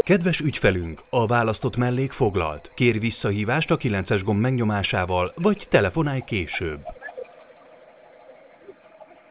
Kedves ügyfelünk, a választott mellék foglalt. Kérj visszahívást a 9-es gomb megnyomásával, vagy telefonálj később.